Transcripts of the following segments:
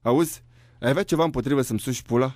Auzi, ai avea ceva împotrivă să-mi suși pula?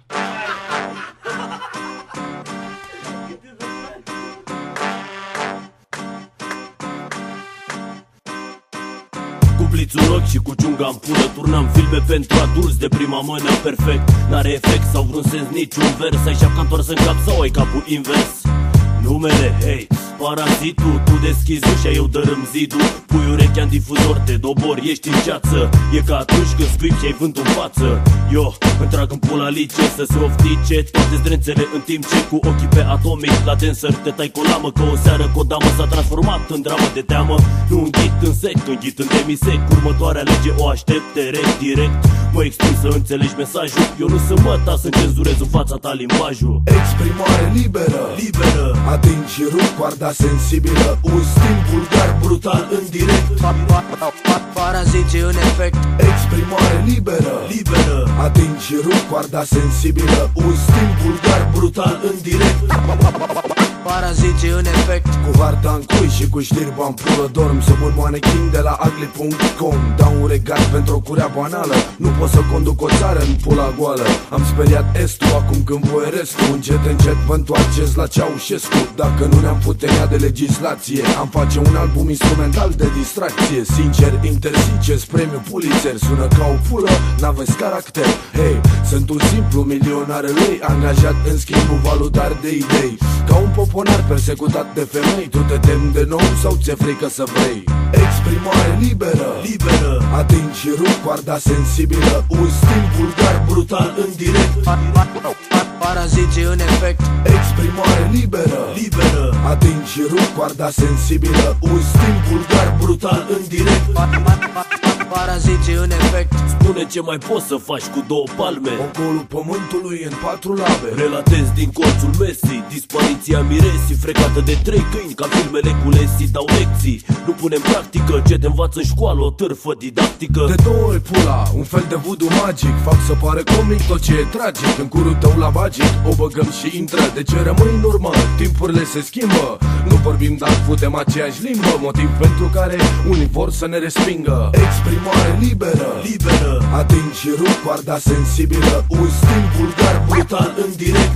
Cuplițul ochi și cu ciunga în pulă. Turnam filme pentru adulți de prima mână. Perfect, n-are efect sau vreun sens niciun vers. Ai șapca întors în cap sau ai capul invers? Numele, hei, parazitul. Tu deschizi ușa, eu dărâm zidul. Pui urechea în difuzor, te dobori, ești în ceață. E ca atunci când scripi și ai vântul în față. Eu îmi trag în pula lice să se oftice toate zdrențele, în timp ce cu ochii pe atomic la dancer te tai cu o lamă. Că o seară cu o damă s-a transformat în dramă de teamă. Nu înghit în sec, înghit în demisec. Următoarea lege o aștept direct. Mă exprim să înțelegi mesajul. Eu nu sunt măta să cenzurez în fața ta limbajul. Exprimare liberă, ating și rup coarda sensibilă. Un stil vulgar, brutal, în direct. Paraziții în efect. Exprimare liberă, ating și rup coarda sensibilă. Un stil vulgar, brutal, în direct. Paraziții în efect. Cu varta în cui și cu știrba în pulă. Dorm sub un manechin de la ugly.com. Dau un regat pentru o curea banală. Nu pot să conduc o țară în pula goală. Am speriat estul, acum când voi restul. Încet vă întoarceți la Ceaușescu. Dacă nu ne-am putenea de legislație, am face un album instrumental de distracție. Sincer, interziceți premiul Pulitzer. Sună ca o pulă, n-aveți caracter. Hei, sunt un simplu milionar lei, angajat în schimbul valutar de idei. Ca un poponar persecutat de femei. Tu te temi de nou sau ți-e frică să vrei? Exprimare liberă, ating și rup coarda sensibilă. Un stil vulgar, brutal, în direct. Paraziții în efect. Exprimare liberă, ating și rup coarda sensibilă. Un stil vulgar, brutal, în direct. Paraziții în efect. Spune ce mai poți să faci cu două palme. Ogolul pământului în 4 labe. Relatez din colțul Messi dispariția Miresi, frecată de 3 câini ca filmele cu Lesi. Dau lecții, nu punem practică ce te învață în școală, o târfă didactică. De 2 ori pula, un fel de voodoo magic. Fac să pare comic tot ce e tragic. În curul tău la magic, o băgăm și intră. De ce rămâi în urmă? Timpurile se schimbă. Nu vorbim, dar putem aceeași limbă. Motiv pentru care unii vor să ne respingă. Exprimare liberă, ating și rup coarda sensibilă. Un stil vulgar, brutal, în direct.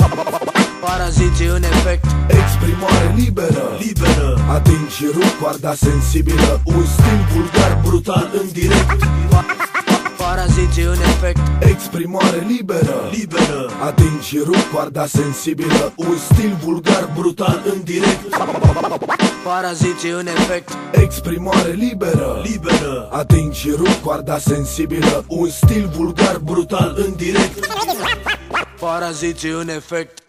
Paraziții în efect. Exprimare liberă, ating și rup coarda sensibilă. Un stil vulgar, brutal, în direct. Paraziții în efect. Exprimare liberă, ating și rup coarda sensibilă. Un stil vulgar, brutal, în direct. Paraziții în efect. Exprimare liberă, ating și rup coarda sensibilă. Un stil vulgar, brutal, în direct. Paraziții în efect.